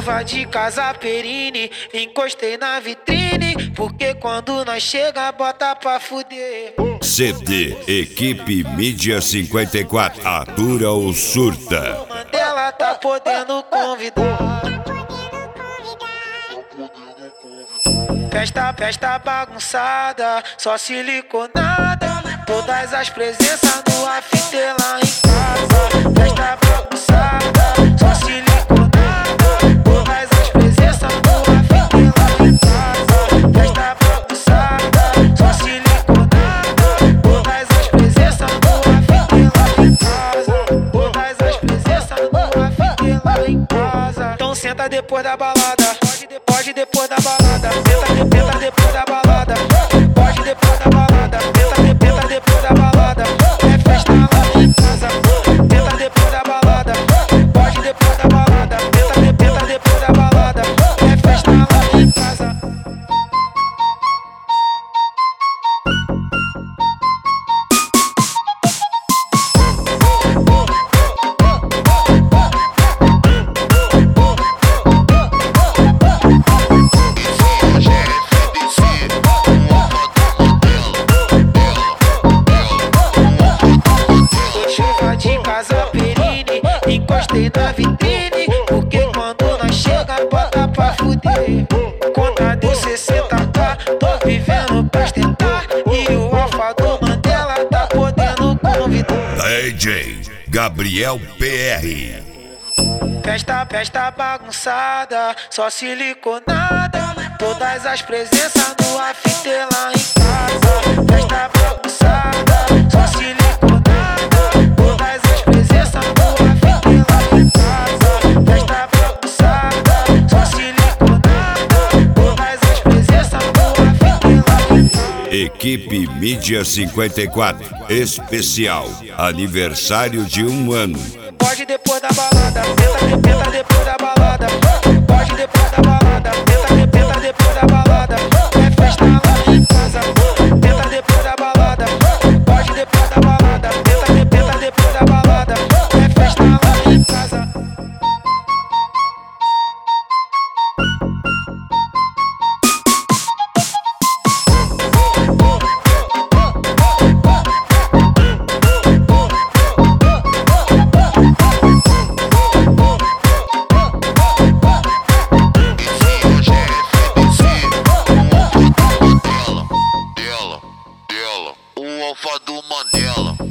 Chuva de Casa Perini, encostei na vitrine, porque quando nós chega bota pra fuder. CD Equipe Mídia 54, atura ou surta. Mandela tá podendo convidar. Festa bagunçada, só siliconada. Todas as presenças no after lá em casa. Festa bagunçada, só siliconada. Todas as presenças no after lá em casa. Festa bagunçada, só siliconada. Todas as presenças no after lá em casa. Todas as presenças no after lá em casa. Então senta depois da balada. Pode depois da balada, tenta depois da balada. Pode depois da balada, tenta depois da balada. É festa lá em casa, tenta depois da balada. Pode depois da balada, tenta depois da balada. É festa lá em casa. Casa Perini, encostei na vitrine, porque quando nós chega bota pra fuder. Conta deu 60k, tô vivendo pra ostentar, e o alfa do Mandela tá podendo convidar. DJ Gabriel PR. Festa bagunçada, só siliconada. Todas as presenças no after lá em casa. Festa bagunçada, só siliconada. Todas as presenças no after lá em casa. Festa bagunçada, só siliconada. Todas as presenças no after lá em casa. Equipe Mídia 54, especial aniversário de 1 ano. Pode depois da balada, tenta depois da balada. Pode depois da balada, tenta depois da balada. É festa lá em casa, tenta depois da balada. Pode depois da balada, tenta depois da balada. É festa lá em casa. O alfa do Mandela.